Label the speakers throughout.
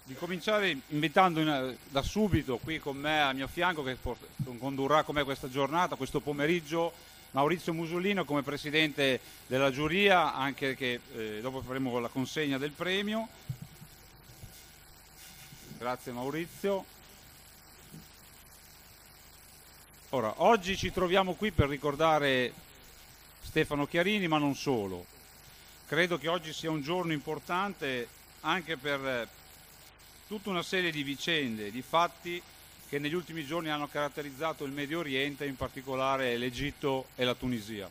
Speaker 1: di cominciare invitando da subito qui con me al mio fianco, che condurrà con me questa giornata, questo pomeriggio, Maurizio Musolino come presidente della giuria, anche che dopo faremo la consegna del premio. Grazie Maurizio. Ora, oggi ci troviamo qui per ricordare Stefano Chiarini, ma non solo. Credo che oggi sia un giorno importante anche per tutta una serie di vicende, di fatti che negli ultimi giorni hanno caratterizzato il Medio Oriente, in particolare l'Egitto e la Tunisia.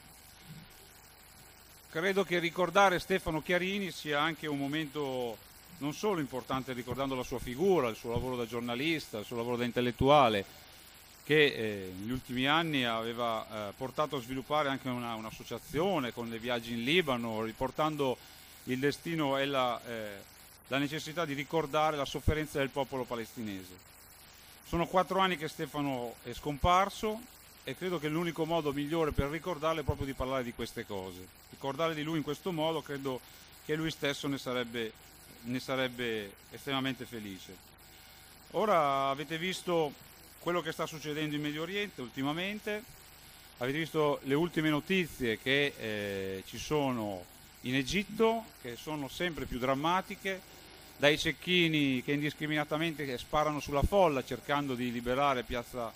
Speaker 1: Credo che ricordare Stefano Chiarini sia anche un momento non solo importante ricordando la sua figura, il suo lavoro da giornalista, il suo lavoro da intellettuale, che negli ultimi anni aveva portato a sviluppare anche un'associazione con dei viaggi in Libano, riportando il destino e la necessità di ricordare la sofferenza del popolo palestinese. Sono 4 anni che Stefano è scomparso e credo che l'unico modo migliore per ricordarlo è proprio di parlare di queste cose. Ricordare di lui in questo modo credo che lui stesso ne sarebbe estremamente felice. Ora avete visto quello che sta succedendo in Medio Oriente ultimamente, avete visto le ultime notizie che ci sono in Egitto, che sono sempre più drammatiche, dai cecchini che indiscriminatamente sparano sulla folla cercando di liberare piazza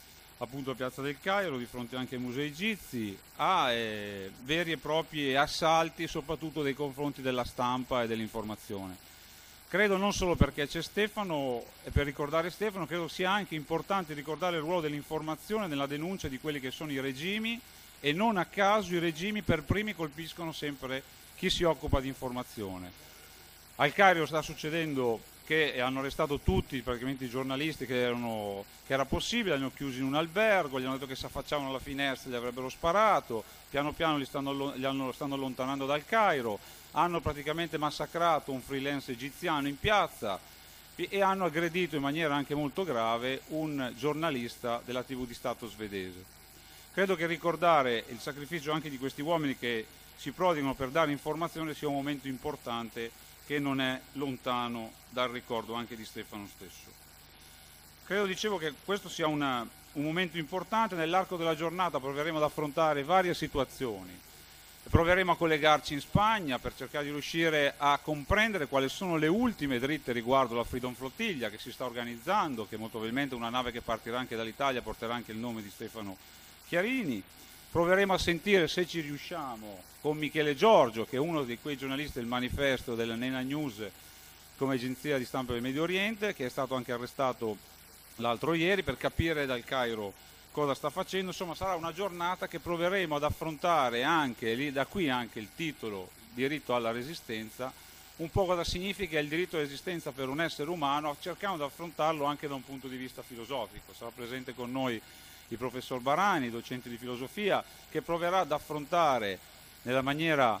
Speaker 1: del Cairo di fronte anche ai musei egizi, a veri e propri assalti soprattutto nei confronti della stampa e dell'informazione. Credo non solo perché c'è Stefano e per ricordare Stefano, credo sia anche importante ricordare il ruolo dell'informazione nella denuncia di quelli che sono i regimi, e non a caso i regimi per primi colpiscono sempre chi si occupa di informazione. Al Cairo sta succedendo che hanno arrestato tutti praticamente i giornalisti che era possibile, li hanno chiusi in un albergo, gli hanno detto che si affacciavano alla finestra e gli avrebbero sparato, piano piano li stanno allontanando dal Cairo, hanno praticamente massacrato un freelance egiziano in piazza e hanno aggredito in maniera anche molto grave un giornalista della TV di Stato svedese. Credo che ricordare il sacrificio anche di questi uomini che si prodigano per dare informazione sia un momento importante che non è lontano dal ricordo anche di Stefano stesso. Credo, dicevo, che questo sia un momento importante. Nell'arco della giornata proveremo ad affrontare varie situazioni. Proveremo a collegarci in Spagna per cercare di riuscire a comprendere quali sono le ultime dritte riguardo la Freedom Flotilla che si sta organizzando, che molto probabilmente una nave che partirà anche dall'Italia porterà anche il nome di Stefano Chiarini. Proveremo a sentire, se ci riusciamo, con Michele Giorgio, che è uno di quei giornalisti del manifesto della Nena News come agenzia di stampa del Medio Oriente, che è stato anche arrestato l'altro ieri, per capire dal Cairo cosa sta facendo. Insomma, sarà una giornata che proveremo ad affrontare anche, da qui anche il titolo, diritto alla resistenza, un po' cosa significa il diritto all'esistenza per un essere umano, cercando di affrontarlo anche da un punto di vista filosofico. Sarà presente con noi il professor Barani, docente di filosofia, che proverà ad affrontare nella maniera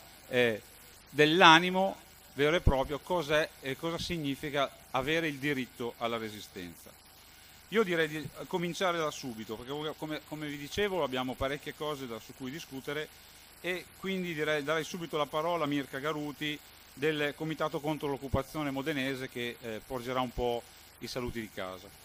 Speaker 1: dell'animo vero e proprio cos'è e cosa significa avere il diritto alla resistenza. Io direi di cominciare da subito, perché come vi dicevo abbiamo parecchie cose su cui discutere, e quindi darei subito la parola a Mirka Garuti del Comitato contro l'occupazione modenese, che porgerà un po' i saluti di casa.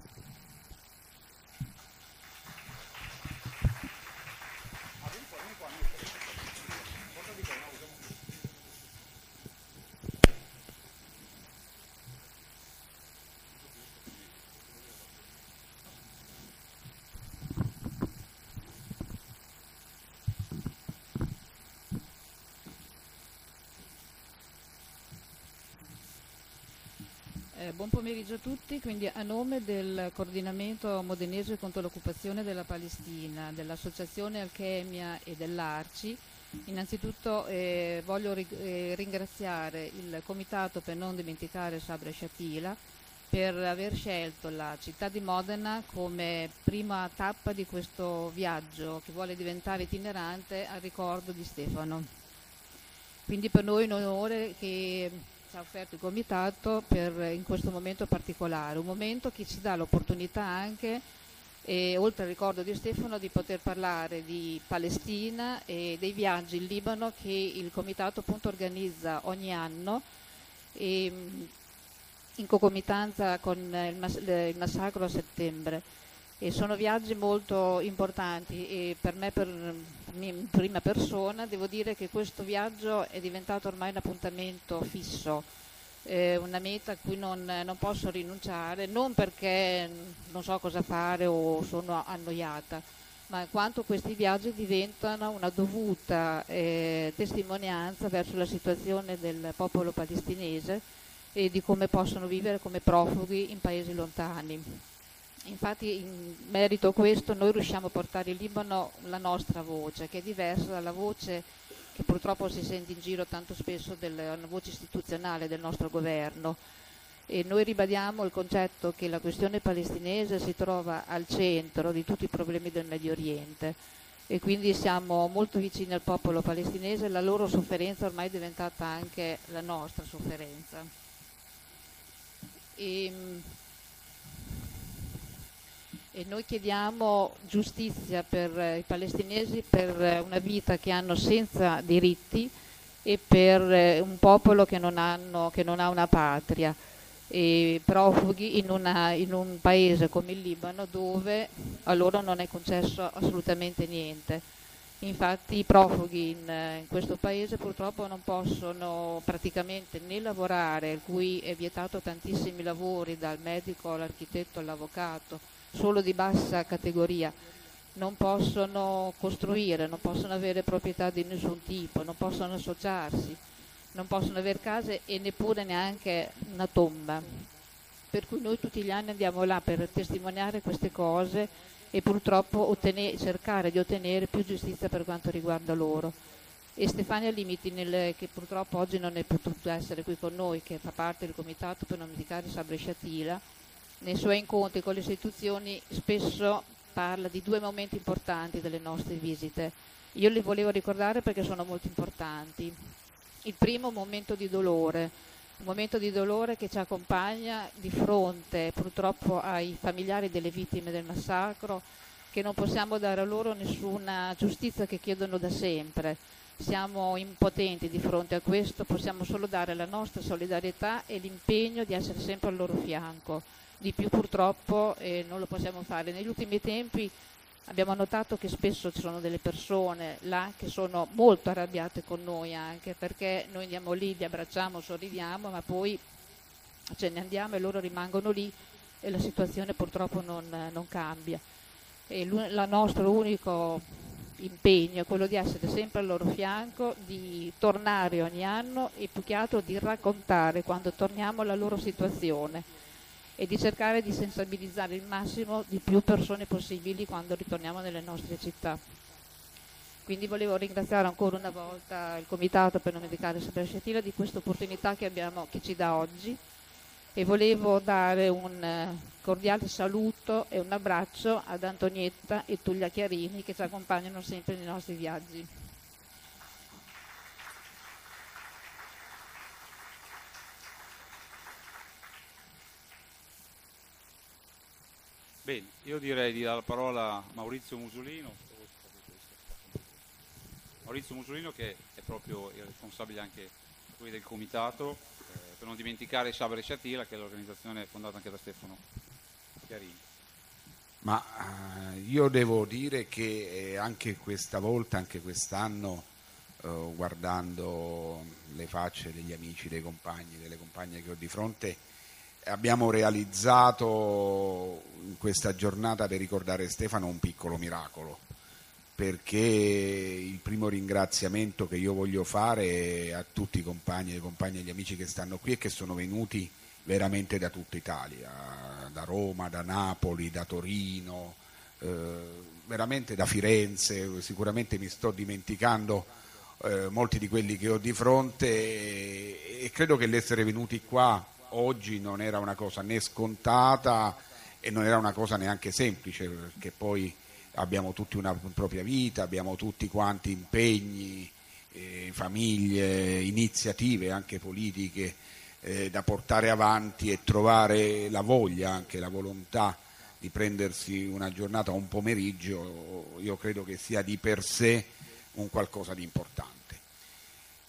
Speaker 2: Buon pomeriggio a tutti, quindi a nome del coordinamento modenese contro l'occupazione della Palestina, dell'associazione Alchemia e dell'Arci, innanzitutto voglio ringraziare il Comitato per non dimenticare Sabra Shatila per aver scelto la città di Modena come prima tappa di questo viaggio che vuole diventare itinerante al ricordo di Stefano. Quindi per noi è un onore che ci ha offerto il Comitato in questo momento particolare, un momento che ci dà l'opportunità anche, oltre al ricordo di Stefano, di poter parlare di Palestina e dei viaggi in Libano che il Comitato appunto organizza ogni anno. in concomitanza con il massacro a settembre. E sono viaggi molto importanti e per me, in prima persona, devo dire che questo viaggio è diventato ormai un appuntamento fisso, una meta a cui non posso rinunciare, non perché non so cosa fare o sono annoiata, ma in quanto questi viaggi diventano una dovuta testimonianza verso la situazione del popolo palestinese e di come possono vivere come profughi in paesi lontani. Infatti, in merito a questo, noi riusciamo a portare in Libano la nostra voce, che è diversa dalla voce che purtroppo si sente in giro tanto spesso, della voce istituzionale del nostro governo. E noi ribadiamo il concetto che la questione palestinese si trova al centro di tutti i problemi del Medio Oriente e quindi siamo molto vicini al popolo palestinese, la loro sofferenza ormai è diventata anche la nostra sofferenza. E noi chiediamo giustizia per i palestinesi, per una vita che hanno senza diritti e per un popolo che non ha una patria, e profughi in un paese come il Libano dove a loro non è concesso assolutamente niente. Infatti i profughi in questo paese purtroppo non possono praticamente né lavorare, a cui è vietato tantissimi lavori, dal medico all'architetto all'avvocato, solo di bassa categoria, non possono costruire, non possono avere proprietà di nessun tipo, non possono associarsi, non possono avere case e neppure neanche una tomba. Per cui noi tutti gli anni andiamo là per testimoniare queste cose e purtroppo cercare di ottenere più giustizia per quanto riguarda loro. E Stefania Limiti, che purtroppo oggi non è potuto essere qui con noi, che fa parte del comitato per non dimenticare Sabra Shatila, nei suoi incontri con le istituzioni spesso parla di due momenti importanti delle nostre visite. Io li volevo ricordare perché sono molto importanti. Il primo, un momento di dolore che ci accompagna di fronte purtroppo ai familiari delle vittime del massacro, che non possiamo dare a loro nessuna giustizia che chiedono da sempre. Siamo impotenti di fronte a questo, possiamo solo dare la nostra solidarietà e l'impegno di essere sempre al loro fianco. Di più purtroppo non lo possiamo fare. Negli ultimi tempi abbiamo notato che spesso ci sono delle persone là che sono molto arrabbiate con noi, anche perché noi andiamo lì, li abbracciamo, sorridiamo, ma poi ce ne andiamo e loro rimangono lì e la situazione purtroppo non cambia. E il nostro unico impegno è quello di essere sempre al loro fianco, di tornare ogni anno e più che altro di raccontare quando torniamo la loro situazione e di cercare di sensibilizzare il massimo di più persone possibili quando ritorniamo nelle nostre città. Quindi volevo ringraziare ancora una volta il Comitato per non dimenticare Sabra Shatila di questa opportunità che ci dà oggi, e volevo dare un cordiale saluto e un abbraccio ad Antonietta e Tullia Chiarini, che ci accompagnano sempre nei nostri viaggi.
Speaker 1: Bene, io direi di dare la parola a Maurizio Musolino. Maurizio Musolino, che è proprio il responsabile anche qui del comitato, per non dimenticare Sabra Shatila, che è l'organizzazione fondata anche da Stefano Chiarini.
Speaker 3: Ma io devo dire che anche questa volta, anche quest'anno, guardando le facce degli amici, dei compagni, delle compagne che ho di fronte, abbiamo realizzato in questa giornata per ricordare Stefano un piccolo miracolo, perché il primo ringraziamento che io voglio fare è a tutti i compagni, le compagne e gli amici che stanno qui e che sono venuti veramente da tutta Italia, da Roma, da Napoli, da Torino, veramente da Firenze. Sicuramente mi sto dimenticando molti di quelli che ho di fronte, e credo che l'essere venuti qua oggi non era una cosa né scontata e non era una cosa neanche semplice, perché poi abbiamo tutti una propria vita, abbiamo tutti quanti impegni, famiglie, iniziative anche politiche da portare avanti, e trovare la voglia, anche la volontà di prendersi una giornata o un pomeriggio, io credo che sia di per sé un qualcosa di importante.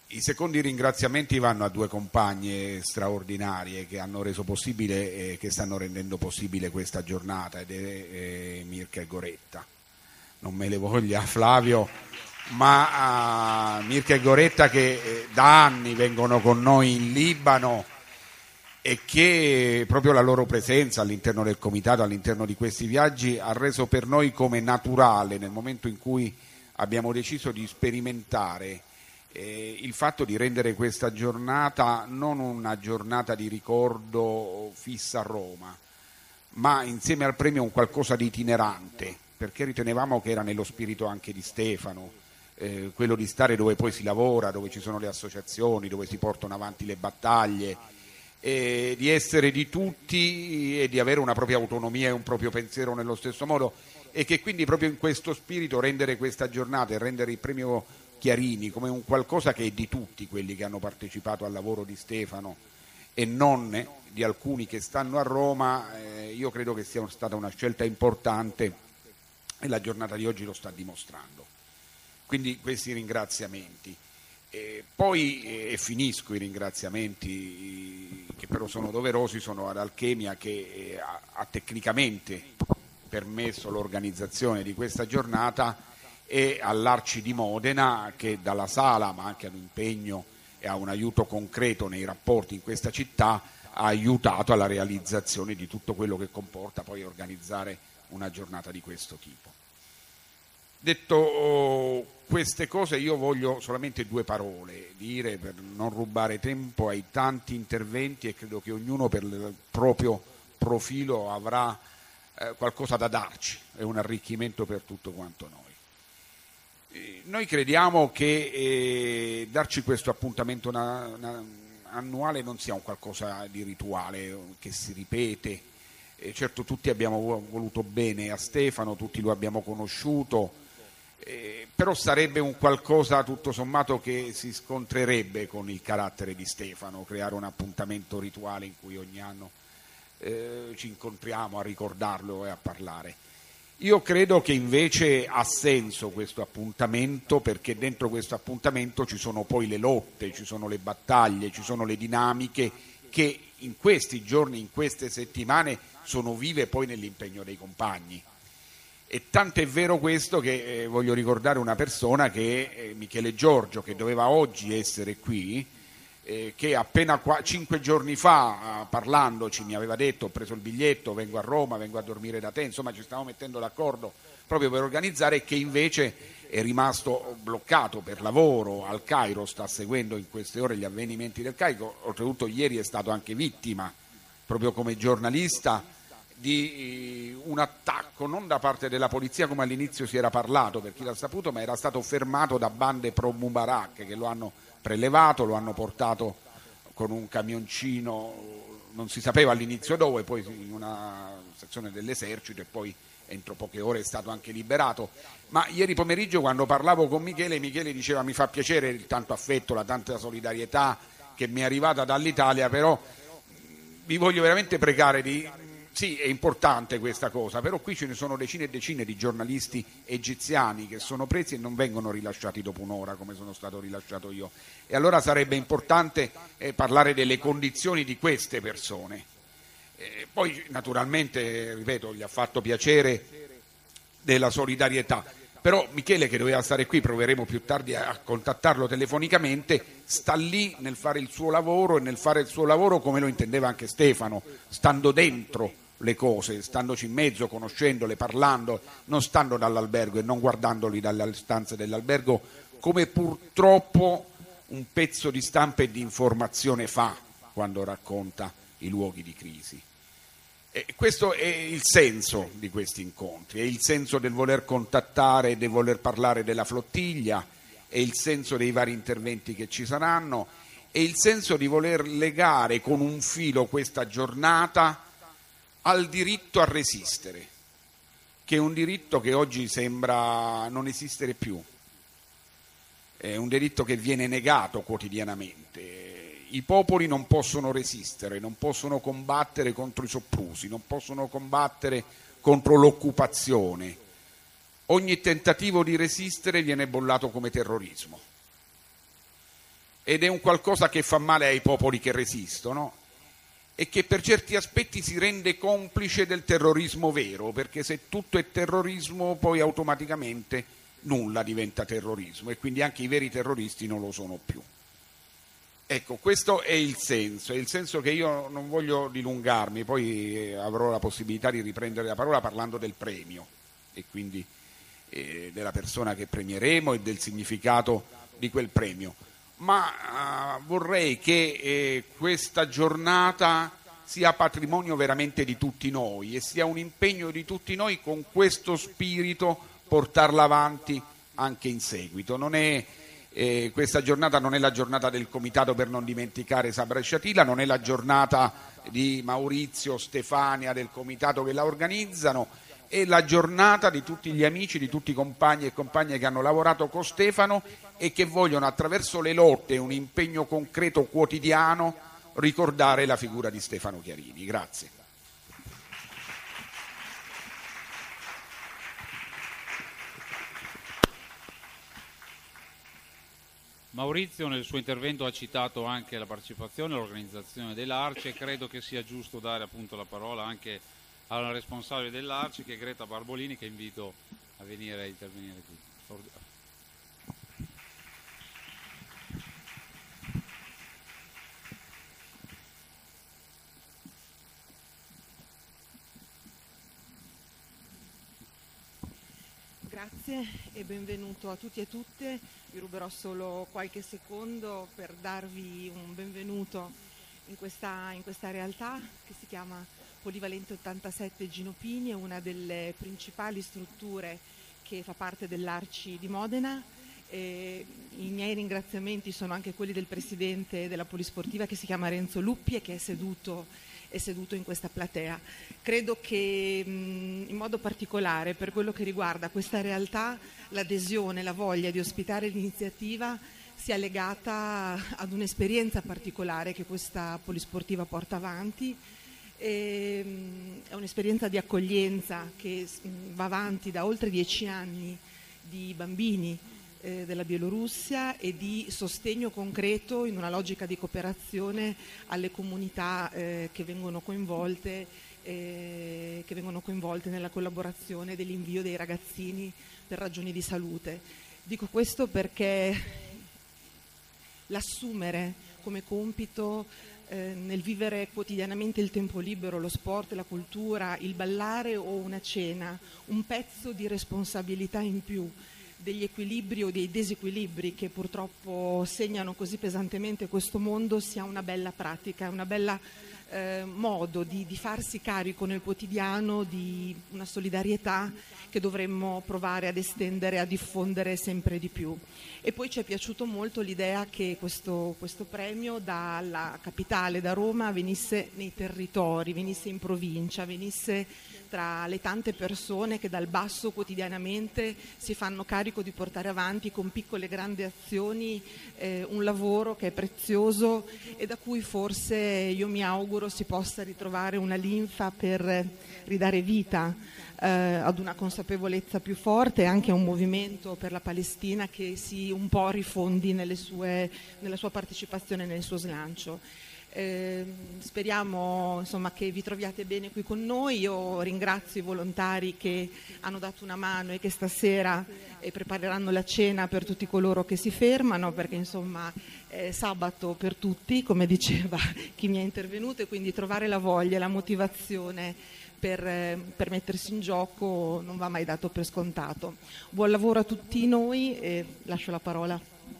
Speaker 3: I secondi ringraziamenti vanno a due compagne straordinarie che hanno reso possibile, che stanno rendendo possibile questa giornata, ed è Mirka e Goretta. Non me le voglia Flavio, ma Mirka e Goretta che da anni vengono con noi in Libano e che proprio la loro presenza all'interno del comitato, all'interno di questi viaggi, ha reso per noi come naturale, nel momento in cui abbiamo deciso di sperimentare il fatto di rendere questa giornata non una giornata di ricordo fissa a Roma, ma insieme al premio un qualcosa di itinerante, perché ritenevamo che era nello spirito anche di Stefano, quello di stare dove poi si lavora, dove ci sono le associazioni, dove si portano avanti le battaglie, di essere di tutti e di avere una propria autonomia e un proprio pensiero nello stesso modo, e che quindi proprio in questo spirito rendere questa giornata e rendere il premio Chiarini come un qualcosa che è di tutti quelli che hanno partecipato al lavoro di Stefano e non di alcuni che stanno a Roma, io credo che sia stata una scelta importante e la giornata di oggi lo sta dimostrando. Quindi questi ringraziamenti. Poi finisco i ringraziamenti, che però sono doverosi, sono ad Alchemia che ha tecnicamente permesso l'organizzazione di questa giornata, e all'Arci di Modena che dalla sala, ma anche ad un impegno e a un aiuto concreto nei rapporti in questa città, ha aiutato alla realizzazione di tutto quello che comporta poi organizzare una giornata di questo tipo. Detto queste cose, io voglio solamente due parole dire per non rubare tempo ai tanti interventi, e credo che ognuno per il proprio profilo avrà qualcosa da darci, è un arricchimento per tutto quanto noi. Noi crediamo che darci questo appuntamento annuale non sia un qualcosa di rituale che si ripete. Certo, tutti abbiamo voluto bene a Stefano, tutti lo abbiamo conosciuto, però sarebbe un qualcosa tutto sommato che si scontrerebbe con il carattere di Stefano, creare un appuntamento rituale in cui ogni anno ci incontriamo a ricordarlo e a parlare. Io credo che invece ha senso questo appuntamento, perché dentro questo appuntamento ci sono poi le lotte, ci sono le battaglie, ci sono le dinamiche che in questi giorni, in queste settimane sono vive poi nell'impegno dei compagni. E tanto è vero questo che voglio ricordare una persona che è Michele Giorgio, che doveva oggi essere qui, che appena 5 giorni fa parlandoci mi aveva detto: ho preso il biglietto, vengo a Roma, vengo a dormire da te, insomma ci stavamo mettendo d'accordo proprio per organizzare, e che invece è rimasto bloccato per lavoro al Cairo, sta seguendo in queste ore gli avvenimenti del Cairo, oltretutto ieri è stato anche vittima proprio come giornalista di un attacco non da parte della polizia come all'inizio si era parlato, per chi l'ha saputo, ma era stato fermato da bande pro Mubarak che lo hanno prelevato, lo hanno portato con un camioncino, non si sapeva all'inizio dove, poi in una sezione dell'esercito, e poi entro poche ore è stato anche liberato. Ma ieri pomeriggio, quando parlavo con Michele diceva: mi fa piacere il tanto affetto, la tanta solidarietà che mi è arrivata dall'Italia, però vi voglio veramente pregare di... Sì, è importante questa cosa, però qui ce ne sono decine e decine di giornalisti egiziani che sono presi e non vengono rilasciati dopo un'ora come sono stato rilasciato io, e allora sarebbe importante parlare delle condizioni di queste persone. Poi naturalmente, ripeto, gli ha fatto piacere della solidarietà, però Michele, che doveva stare qui, proveremo più tardi a contattarlo telefonicamente, sta lì nel fare il suo lavoro, e nel fare il suo lavoro come lo intendeva anche Stefano, stando dentro le cose, standoci in mezzo, conoscendole, parlando, non stando dall'albergo e non guardandoli dalle stanze dell'albergo, come purtroppo un pezzo di stampa e di informazione fa quando racconta i luoghi di crisi. E questo è il senso di questi incontri, è il senso del voler contattare e del voler parlare della flottiglia, è il senso dei vari interventi che ci saranno, è il senso di voler legare con un filo questa giornata al diritto a resistere, che è un diritto che oggi sembra non esistere più, è un diritto che viene negato quotidianamente. I popoli non possono resistere, non possono combattere contro i soprusi, non possono combattere contro l'occupazione. Ogni tentativo di resistere viene bollato come terrorismo. ed è un qualcosa che fa male ai popoli che resistono e che per certi aspetti si rende complice del terrorismo vero, perché se tutto è terrorismo poi automaticamente nulla diventa terrorismo e quindi anche i veri terroristi non lo sono più. Ecco, questo è il senso che io non voglio dilungarmi, poi avrò la possibilità di riprendere la parola parlando del premio e quindi della persona che premieremo e del significato di quel premio. Ma vorrei che questa giornata sia patrimonio veramente di tutti noi e sia un impegno di tutti noi con questo spirito portarla avanti anche in seguito. Questa giornata non è la giornata del comitato per non dimenticare Sabra e Sciatila, non è la giornata di Maurizio, Stefania del comitato che la organizzano, è la giornata di tutti gli amici, di tutti i compagni e compagne che hanno lavorato con Stefano e che vogliono attraverso le lotte e un impegno concreto quotidiano ricordare la figura di Stefano Chiarini. Grazie.
Speaker 1: Maurizio nel suo intervento ha citato anche la partecipazione e l'organizzazione dell'Arci e credo che sia giusto dare appunto la parola anche alla responsabile dell'Arci, che è Greta Barbolini, che invito a venire a intervenire qui.
Speaker 4: Grazie e benvenuto a tutti e tutte. Vi ruberò solo qualche secondo per darvi un benvenuto in questa realtà che si chiama Polivalente 87 Gino Pini, è una delle principali strutture che fa parte dell'Arci di Modena. I miei ringraziamenti sono anche quelli del presidente della Polisportiva, che si chiama Renzo Luppi e che è seduto in questa platea. Credo che in modo particolare per quello che riguarda questa realtà l'adesione, la voglia di ospitare l'iniziativa sia legata ad un'esperienza particolare che questa Polisportiva porta avanti. È un'esperienza di accoglienza che va avanti da oltre 10 anni di bambini della Bielorussia e di sostegno concreto in una logica di cooperazione alle comunità che vengono coinvolte nella collaborazione dell'invio dei ragazzini per ragioni di salute. Dico questo perché l'assumere come compito nel vivere quotidianamente il tempo libero, lo sport, la cultura, il ballare o una cena, un pezzo di responsabilità in più degli equilibri o dei disequilibri che purtroppo segnano così pesantemente questo mondo sia una bella pratica, una bella modo di farsi carico nel quotidiano di una solidarietà che dovremmo provare ad estendere, a diffondere sempre di più. E poi ci è piaciuto molto l'idea che questo premio dalla capitale, da Roma, venisse nei territori, venisse in provincia, venisse tra le tante persone che dal basso quotidianamente si fanno carico di portare avanti con piccole e grandi azioni un lavoro che è prezioso e da cui forse io mi auguro si possa ritrovare una linfa per ridare vita ad una consapevolezza più forte e anche a un movimento per la Palestina che si un po' rifondi nella sua partecipazione, nel suo slancio. Speriamo insomma che vi troviate bene qui con noi. Io ringrazio i volontari che hanno dato una mano e che stasera prepareranno la cena per tutti coloro che si fermano, perché insomma è sabato per tutti, come diceva chi mi è intervenuto, e quindi trovare la voglia, la motivazione per mettersi in gioco non va mai dato per scontato. Buon lavoro a tutti noi e lascio la parola.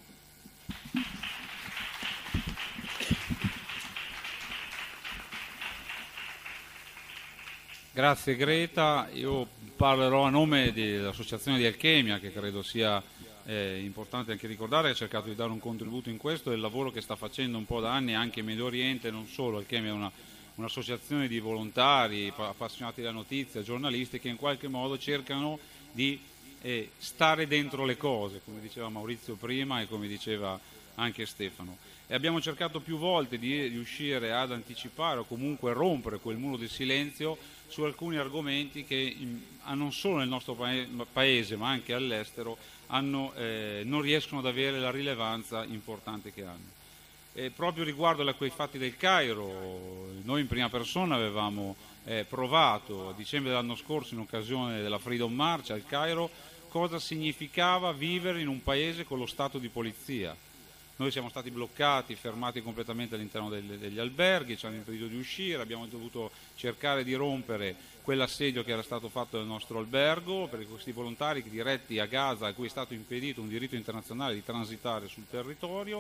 Speaker 1: Grazie Greta, io parlerò a nome dell'associazione di Alchemia, che credo sia importante anche ricordare, ha cercato di dare un contributo in questo del lavoro che sta facendo un po' da anni anche in Medio Oriente, non solo. Alchemia è un'associazione di volontari appassionati della notizia, giornalisti che in qualche modo cercano di stare dentro le cose, come diceva Maurizio prima e come diceva anche Stefano. E abbiamo cercato più volte di riuscire ad anticipare o comunque rompere quel muro di silenzio su alcuni argomenti che non solo nel nostro paese ma anche all'estero non riescono ad avere la rilevanza importante che hanno. E proprio riguardo a quei fatti del Cairo, noi in prima persona avevamo provato a dicembre dell'anno scorso, in occasione della Freedom March al Cairo, cosa significava vivere in un paese con lo stato di polizia. Noi siamo stati bloccati, fermati completamente all'interno degli alberghi, ci hanno impedito di uscire, abbiamo dovuto cercare di rompere quell'assedio che era stato fatto nel nostro albergo per questi volontari diretti a Gaza a cui è stato impedito un diritto internazionale di transitare sul territorio,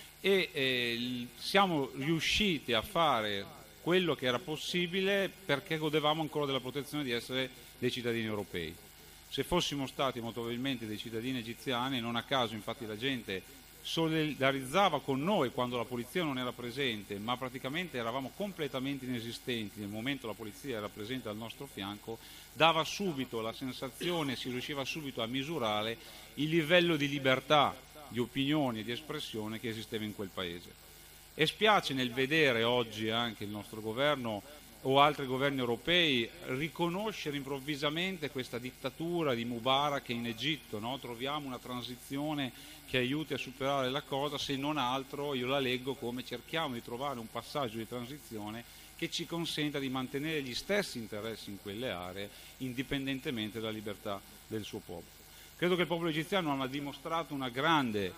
Speaker 1: e siamo riusciti a fare quello che era possibile perché godevamo ancora della protezione di essere dei cittadini europei. Se fossimo stati molto probabilmente dei cittadini egiziani, non a caso infatti la gente solidarizzava con noi quando la polizia non era presente, ma praticamente eravamo completamente inesistenti nel momento la polizia era presente al nostro fianco, dava subito la sensazione, si riusciva subito a misurare il livello di libertà, di opinioni e di espressione che esisteva in quel paese. E spiace nel vedere oggi anche il nostro governo o altri governi europei riconoscere improvvisamente questa dittatura di Mubarak in Egitto, no? Troviamo una transizione che aiuti a superare la cosa, se non altro io la leggo come cerchiamo di trovare un passaggio di transizione che ci consenta di mantenere gli stessi interessi in quelle aree indipendentemente dalla libertà del suo popolo. Credo che il popolo egiziano ha dimostrato una grande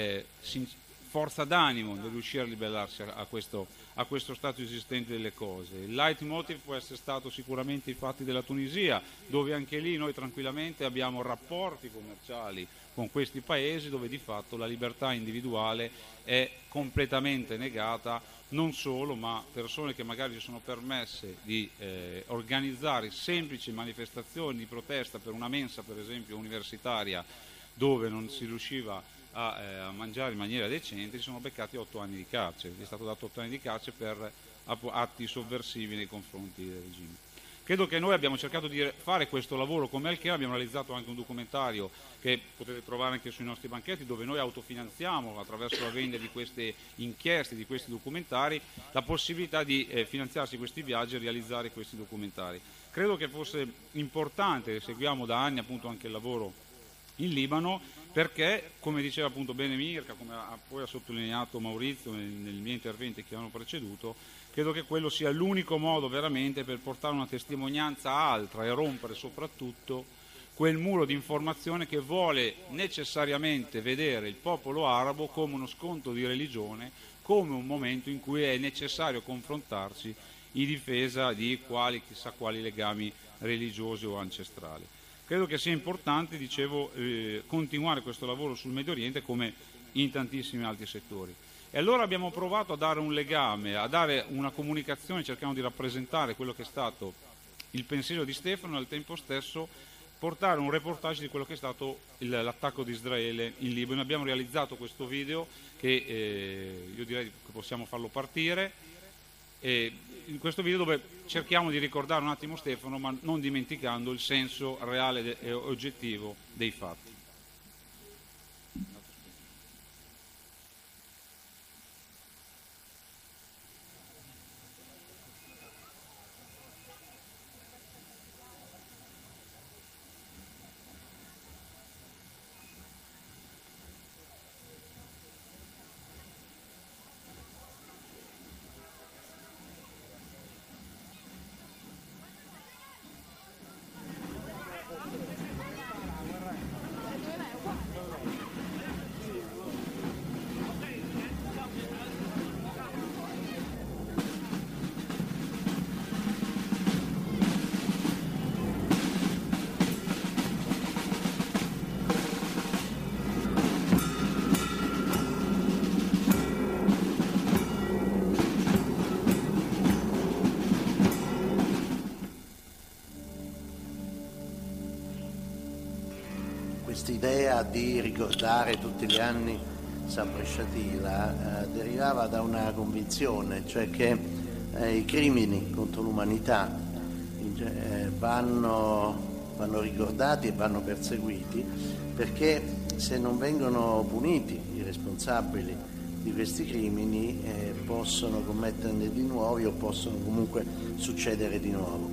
Speaker 1: forza d'animo nel riuscire a ribellarsi a questo stato esistente delle cose. Il leitmotiv può essere stato sicuramente i fatti della Tunisia, dove anche lì noi tranquillamente abbiamo rapporti commerciali con questi paesi dove di fatto la libertà individuale è completamente negata, non solo, ma persone che magari si sono permesse di organizzare semplici manifestazioni di protesta per una mensa, per esempio universitaria, dove non si riusciva a mangiare in maniera decente, si sono beccati 8 anni di carcere. Gli è stato dato 8 anni di carcere per atti sovversivi nei confronti del regime. Credo che noi abbiamo cercato di fare questo lavoro come Al-Khair, abbiamo realizzato anche un documentario che potete trovare anche sui nostri banchetti, dove noi autofinanziamo attraverso la vendita di queste inchieste, di questi documentari, la possibilità di finanziarsi questi viaggi e realizzare questi documentari. Credo che fosse importante, seguiamo da anni appunto anche il lavoro in Libano, perché come diceva appunto bene Mirka, come poi ha sottolineato Maurizio nei miei interventi che hanno preceduto, credo che quello sia l'unico modo veramente per portare una testimonianza altra e rompere soprattutto quel muro di informazione che vuole necessariamente vedere il popolo arabo come uno scontro di religione, come un momento in cui è necessario confrontarsi in difesa di chissà quali legami religiosi o ancestrali. Credo che sia importante, dicevo, continuare questo lavoro sul Medio Oriente come in tantissimi altri settori. E allora abbiamo provato a dare un legame, a dare una comunicazione, cercando di rappresentare quello che è stato il pensiero di Stefano e al tempo stesso portare un reportage di quello che è stato l'attacco di Israele in Libano. Abbiamo realizzato questo video che io direi che possiamo farlo partire. E in questo video dove cerchiamo di ricordare un attimo Stefano, ma non dimenticando il senso reale e oggettivo dei fatti.
Speaker 5: Quest'idea di ricordare tutti gli anni Sabra Shatila derivava da una convinzione, cioè che i crimini contro l'umanità vanno ricordati e vanno perseguiti, perché se non vengono puniti i responsabili di questi crimini possono commetterne di nuovi o possono comunque succedere di nuovo.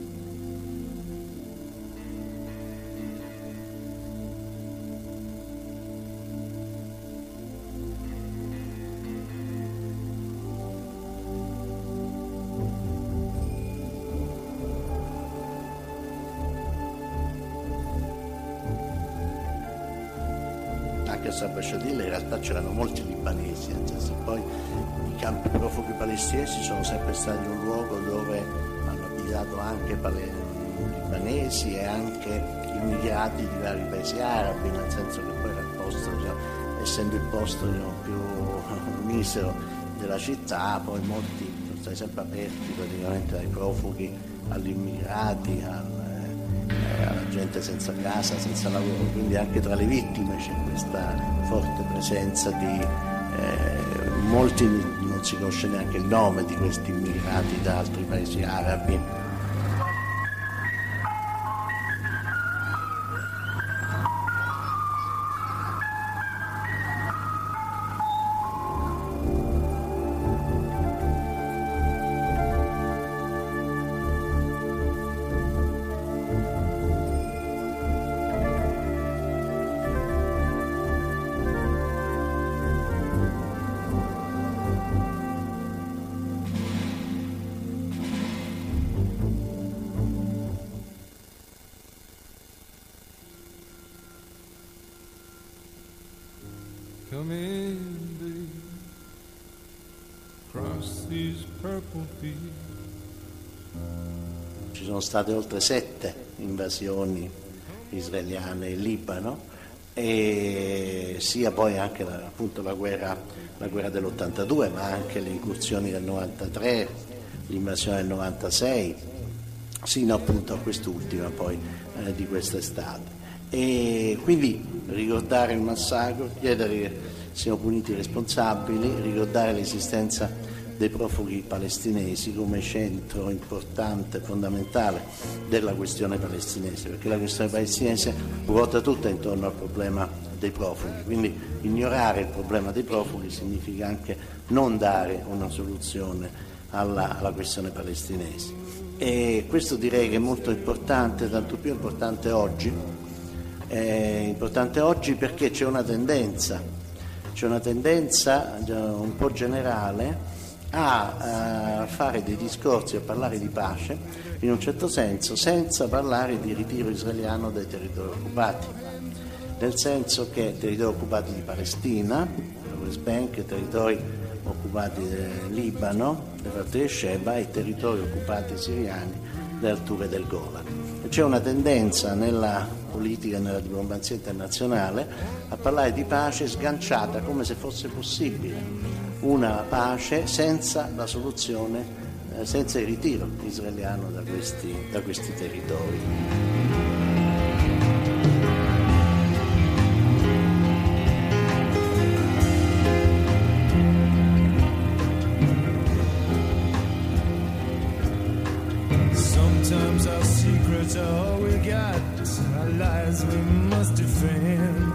Speaker 5: Anche a Sabra Shatila in realtà c'erano molti libanesi, nel senso che poi i campi profughi palestinesi sono sempre stati un luogo dove hanno abitato anche libanesi e anche immigrati di vari paesi arabi, nel senso che poi era il posto, essendo il posto più misero della città, poi molti sono stati sempre aperti praticamente dai profughi agli immigrati, alla gente senza casa, senza lavoro, quindi anche tra le vittime c'è questa forte presenza di molti, non si conosce neanche il nome di questi immigrati da altri paesi arabi.
Speaker 6: Come in, babe, across these purple fields.
Speaker 5: Ci sono state oltre 7 invasioni israeliane in Libano, e sia poi anche appunto la guerra dell'82, ma anche le incursioni del 93, l'invasione del 96, sino appunto a quest'ultima poi di quest'estate. E quindi ricordare il massacro, chiedere che siano puniti i responsabili, ricordare l'esistenza dei profughi palestinesi come centro importante, fondamentale della questione palestinese, perché la questione palestinese ruota tutta intorno al problema dei profughi, quindi ignorare il problema dei profughi significa anche non dare una soluzione alla questione palestinese. E questo direi che è molto importante, tanto più importante oggi. È importante oggi perché c'è una tendenza un po' generale a fare dei discorsi, a parlare di pace in un certo senso, senza parlare di ritiro israeliano dai territori occupati, nel senso che territori occupati di Palestina, la West Bank, territori occupati del Libano, le fattorie Sheba, e territori occupati siriani, le alture del Golan. C'è una tendenza nella politica e nella diplomazia internazionale a parlare di pace sganciata, come se fosse possibile una pace senza la soluzione, senza il ritiro israeliano da questi territori.
Speaker 6: Sometimes our secrets are all we got, our lies we must defend.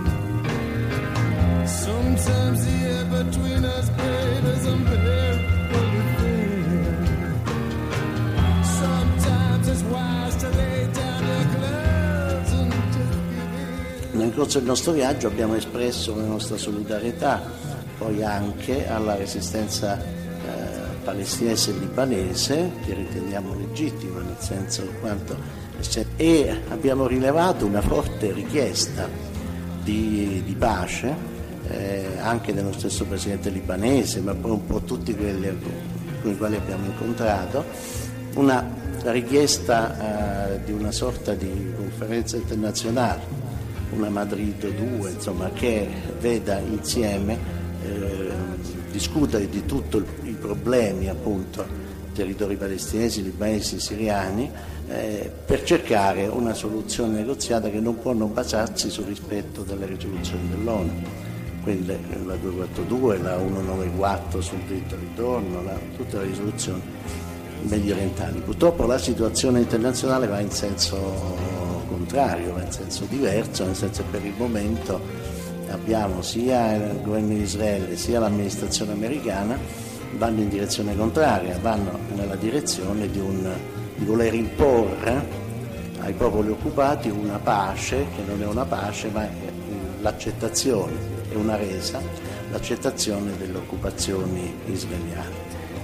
Speaker 6: Sometimes the air between us great as unbearably thin. Sometimes it's wise to lay down your gloves and just give in.
Speaker 5: Nel corso del nostro viaggio abbiamo espresso la nostra solidarietà poi anche alla resistenza palestinese e libanese, che riteniamo legittima nel senso quanto, e abbiamo rilevato una forte richiesta di pace anche dello stesso presidente libanese, ma poi un po' tutti quelli con i quali abbiamo incontrato, una richiesta di una sorta di conferenza internazionale, una Madrid 2, insomma, che veda insieme discutere di tutti i problemi, appunto, territori palestinesi, libanesi, siriani, per cercare una soluzione negoziata che non può non basarsi sul rispetto delle risoluzioni dell'ONU, quelle la 242, la 194 sul diritto al ritorno, tutte le risoluzioni medio orientali. Purtroppo la situazione internazionale va in senso contrario, va in senso diverso, nel senso che per il momento abbiamo sia il governo di Israele sia l'amministrazione americana vanno in direzione contraria, vanno nella direzione di voler imporre ai popoli occupati una pace che non è una pace ma è l'accettazione, è una resa, l'accettazione delle occupazioni israeliane.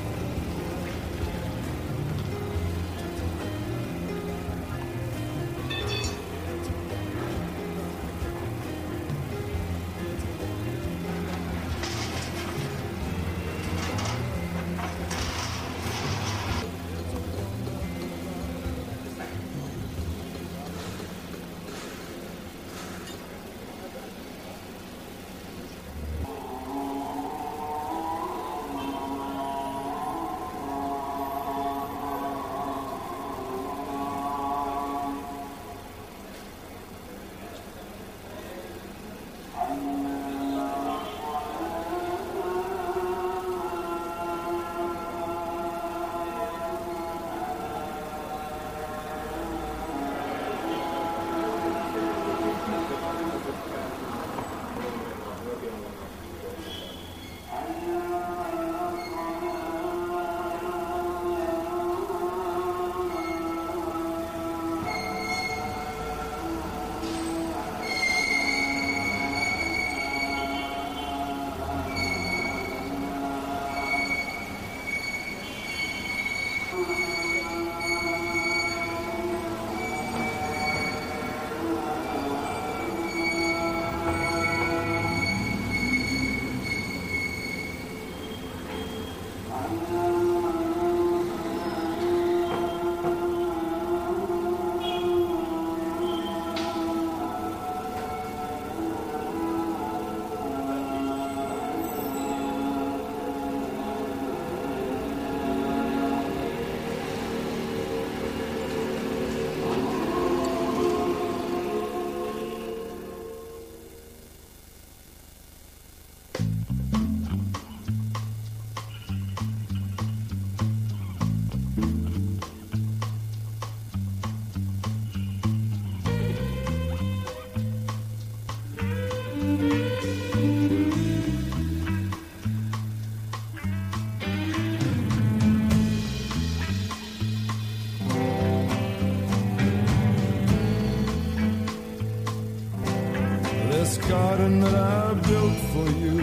Speaker 6: Garden that I built for you,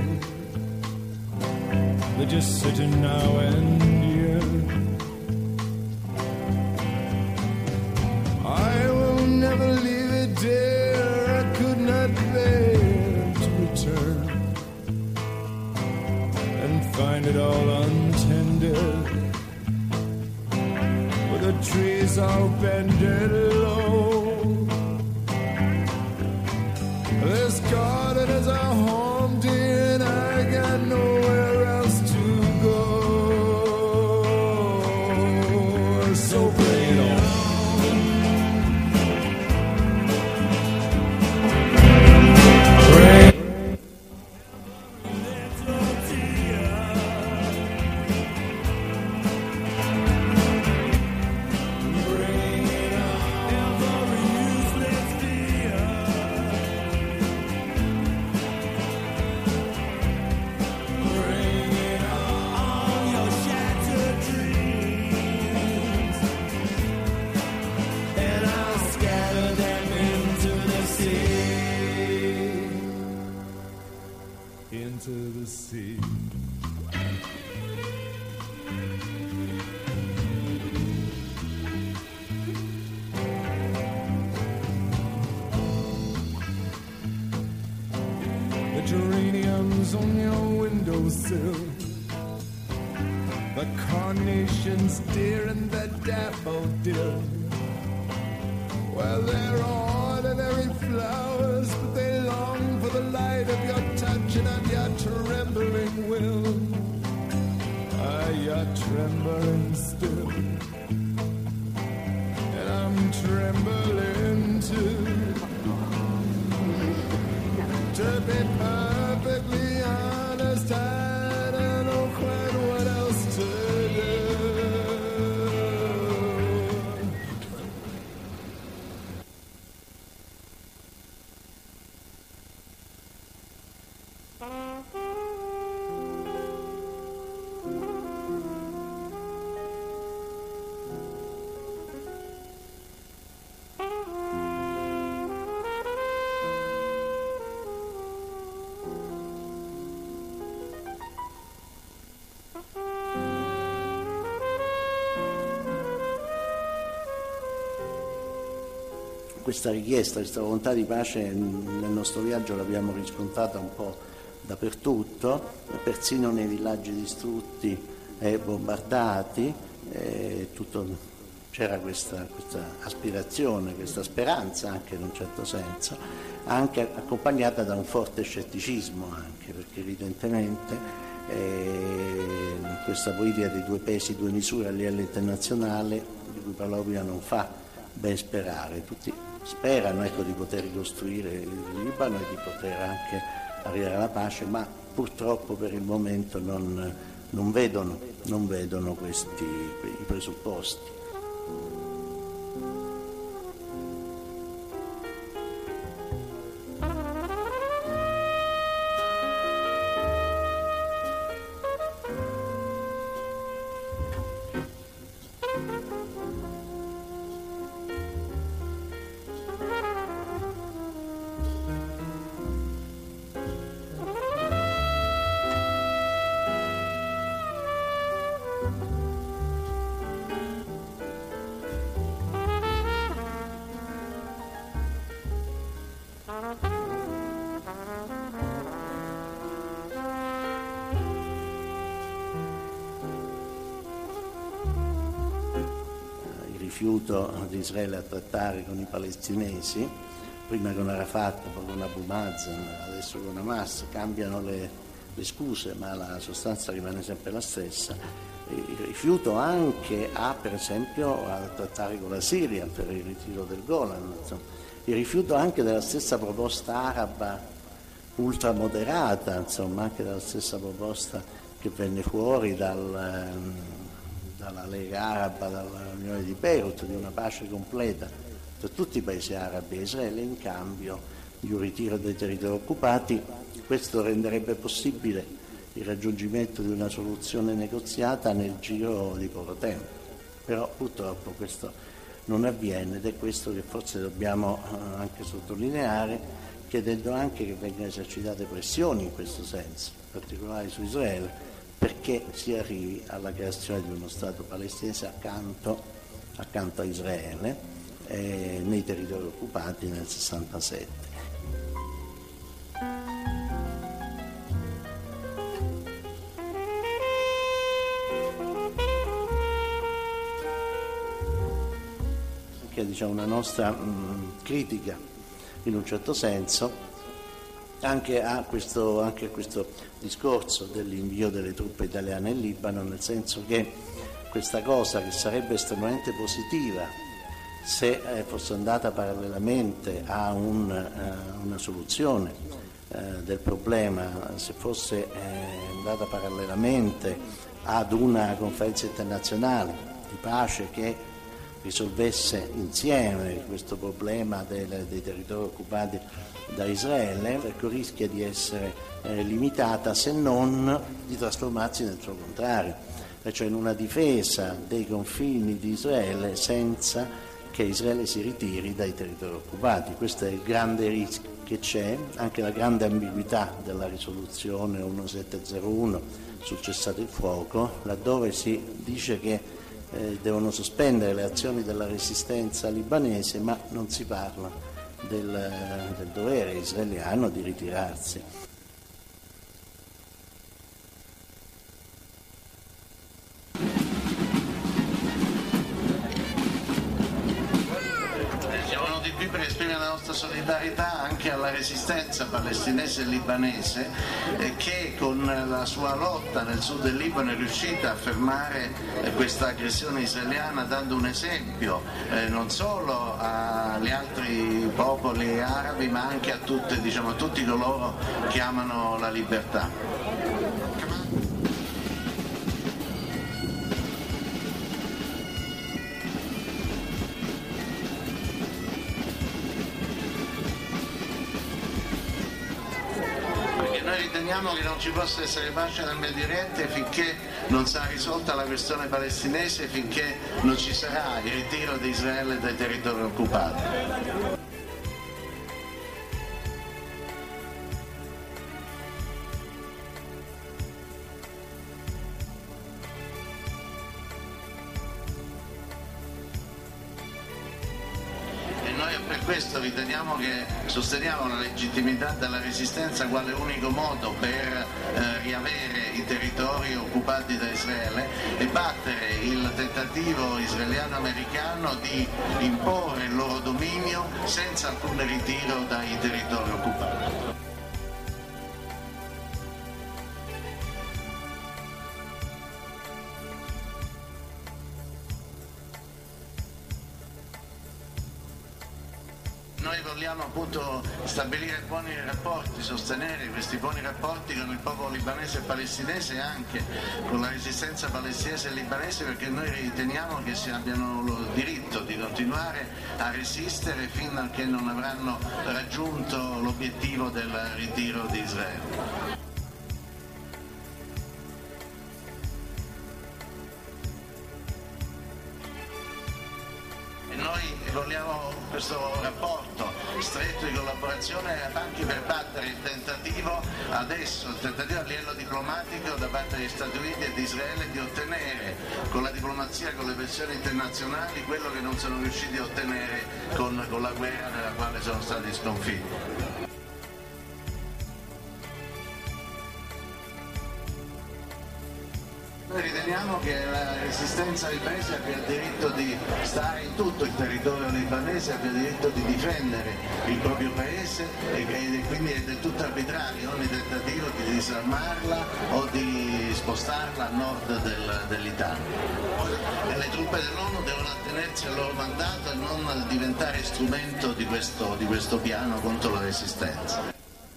Speaker 6: they're just sitting now and here. I will never leave it, dear, I could not bear to return and find it all untended, with the trees all bended low. This garden is a home, dear, and I got nowhere else to go. So bring it on. Into the sea. The geraniums on your windowsill, the carnations, dear, and the daffodil. Well, they're ordinary flowers, but they long for the light of your touch and of your trembling will. Ah, you're trembling still, and I'm trembling too. To be perfectly honest, I don't know quite what else to do.
Speaker 5: questa richiesta, questa volontà di pace nel nostro viaggio l'abbiamo riscontrata un po' dappertutto, persino nei villaggi distrutti e bombardati, c'era questa aspirazione, questa speranza anche in un certo senso, anche accompagnata da un forte scetticismo anche, perché evidentemente questa politica dei 2 pesi, 2 misure a livello internazionale di cui parlò prima non fa ben sperare. Tutti sperano di poter ricostruire il Libano e di poter anche arrivare alla pace, ma purtroppo per il momento non vedono i presupposti. Rifiuto di Israele a trattare con i palestinesi, prima con Arafat, poi con Abu Mazen, adesso con Hamas, cambiano le scuse ma la sostanza rimane sempre la stessa. Il rifiuto anche per esempio a trattare con la Siria per il ritiro del Golan, insomma. Il rifiuto anche della stessa proposta araba ultramoderata, insomma, anche della stessa proposta che venne fuori dalla Lega Araba, dall'Unione di Beirut, di una pace completa tra tutti i paesi arabi e Israele in cambio di un ritiro dei territori occupati. Questo renderebbe possibile il raggiungimento di una soluzione negoziata nel giro di poco tempo, però purtroppo questo non avviene ed è questo che forse dobbiamo anche sottolineare, chiedendo anche che vengano esercitate pressioni in questo senso, in particolare su Israele, perché si arrivi alla creazione di uno Stato palestinese accanto a Israele nei territori occupati nel 67. Anche una nostra critica in un certo senso anche a questo discorso dell'invio delle truppe italiane in Libano, nel senso che questa cosa, che sarebbe estremamente positiva se fosse andata parallelamente a una soluzione del problema, se fosse andata parallelamente ad una conferenza internazionale di pace che risolvesse insieme questo problema dei territori occupati da Israele, ecco, rischia di essere limitata, se non di trasformarsi nel suo contrario, cioè in una difesa dei confini di Israele senza che Israele si ritiri dai territori occupati. Questo è il grande rischio che c'è, anche la grande ambiguità della risoluzione 1701 sul cessate il fuoco, laddove si dice che devono sospendere le azioni della resistenza libanese, ma non si parla del dovere israeliano di ritirarsi. Siamo venuti qui per esprimere la nostra solidarietà anche alla resistenza palestinese e libanese che con la sua lotta nel sud del Libano è riuscita a fermare questa aggressione israeliana, dando un esempio non solo agli altri popoli arabi ma anche a tutti coloro che amano la libertà. Riteniamo che non ci possa essere pace nel Medio Oriente finché non sarà risolta la questione palestinese, finché non ci sarà il ritiro di Israele dai territori occupati. per questo sosteniamo la legittimità della resistenza quale unico modo per riavere i territori occupati da Israele e battere il tentativo israeliano-americano di imporre il loro dominio senza alcun ritiro dai territori occupati. Noi vogliamo appunto stabilire buoni rapporti, sostenere questi buoni rapporti con il popolo libanese e palestinese e anche con la resistenza palestinese e libanese, perché noi riteniamo che abbiano il diritto di continuare a resistere fino a che non avranno raggiunto l'obiettivo del ritiro di Israele. Noi vogliamo questo rapporto stretto di collaborazione anche per battere il tentativo a livello diplomatico da parte degli Stati Uniti e di Israele di ottenere con la diplomazia, con le pressioni internazionali, quello che non sono riusciti a ottenere con la guerra nella quale sono stati sconfitti. Noi riteniamo che la resistenza libanese abbia il diritto di stare in tutto il territorio libanese, abbia il diritto di difendere il proprio paese e quindi è del tutto arbitrario ogni tentativo di disarmarla o di spostarla a nord dell'Italia. E le truppe dell'ONU devono attenersi al loro mandato e non diventare strumento di questo piano contro la resistenza.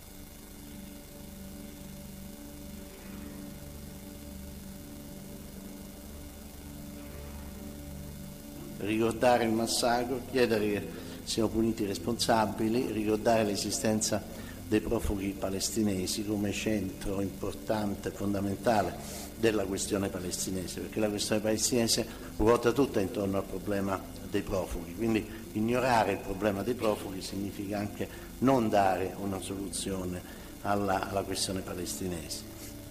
Speaker 5: Ricordare il massacro, chiedere che siano puniti i responsabili, ricordare l'esistenza dei profughi palestinesi come centro importante e fondamentale della questione palestinese, perché la questione palestinese ruota tutta intorno al problema dei profughi, quindi ignorare il problema dei profughi significa anche non dare una soluzione alla questione palestinese.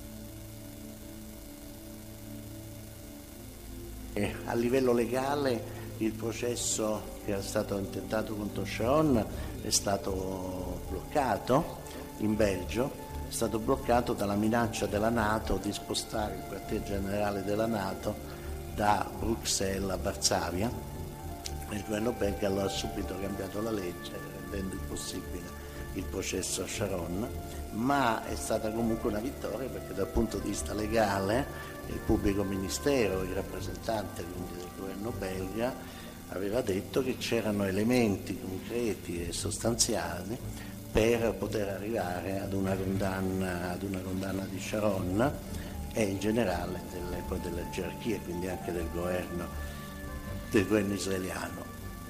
Speaker 5: E a livello legale il processo che era stato intentato contro Sharon è stato bloccato in Belgio, è stato bloccato dalla minaccia della Nato di spostare il quartier generale della Nato da Bruxelles a Varsavia. Il governo belga allora ha subito cambiato la legge rendendo impossibile il processo a Sharon, ma è stata comunque una vittoria perché dal punto di vista legale il pubblico ministero, il rappresentante quindi del governo belga aveva detto che c'erano elementi concreti e sostanziali per poter arrivare ad una condanna di Sharon e in generale delle gerarchie, quindi anche del governo israeliano.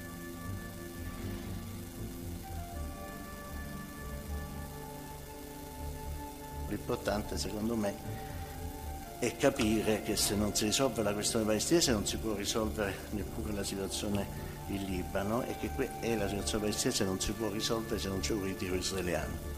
Speaker 5: L'importante secondo me è capire che se non si risolve la questione palestinese non si può risolvere neppure la situazione in Libano e che la situazione palestinese non si può risolvere se non c'è un ritiro israeliano.